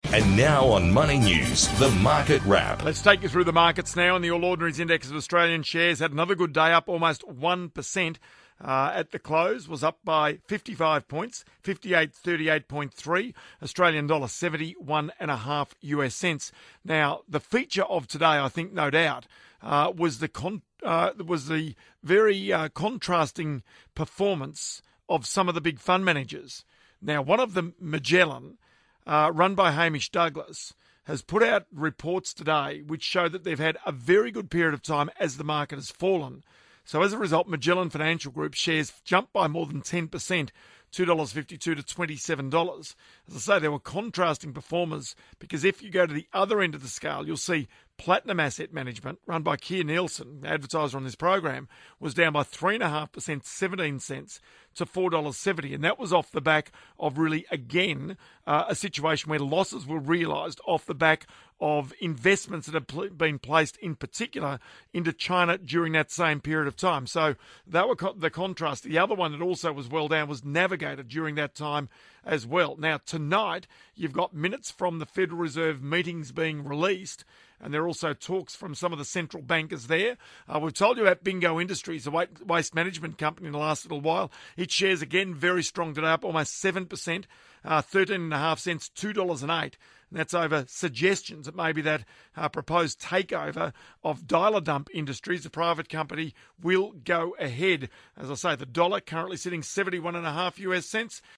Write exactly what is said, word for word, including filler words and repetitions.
And now on Money News, the Market Wrap. Let's take you through the markets now. And the All Ordinaries Index of Australian shares had another good day, up almost one percent. Uh, at the close, was up by fifty-five points, fifty-eight thirty-eight point three, Australian dollar seventy-one and a half U S cents. Now, the feature of today, I think, no doubt, uh, was the con- uh, was the very uh, contrasting performance of some of the big fund managers. Now, one of them, Magellan, uh, run by Hamish Douglass, has put out reports today which show that they've had a very good period of time as the market has fallen. So as a result, Magellan Financial Group shares jumped by more than ten percent, two dollars fifty-two to twenty-seven dollars. As I say, there were contrasting performers because if you go to the other end of the scale, you'll see Platinum Asset Management, run by Keir Nielsen, advertiser on this program, was down by three point five percent, seventeen cents to four dollars seventy. And that was off the back of really, again, uh, a situation where losses were realised off the back of investments that have pl- been placed in particular into China during that same period of time. So that were co- the contrast. The other one that also was well down was Navigator during that time as well. Now, tonight, you've got minutes from the Federal Reserve meetings being released, and there are also talks from some of the central bankers there. Uh, we've told you about Bingo Industries, a waste management company, in the last little while. Its shares, again, very strong today, up almost seven percent, uh, thirteen and a half cents, two dollars and eight. And that's over suggestions that maybe that uh, proposed takeover of Dialer Dump Industries, a private company, will go ahead. As I say, the dollar currently sitting seventy-one and a half U S cents.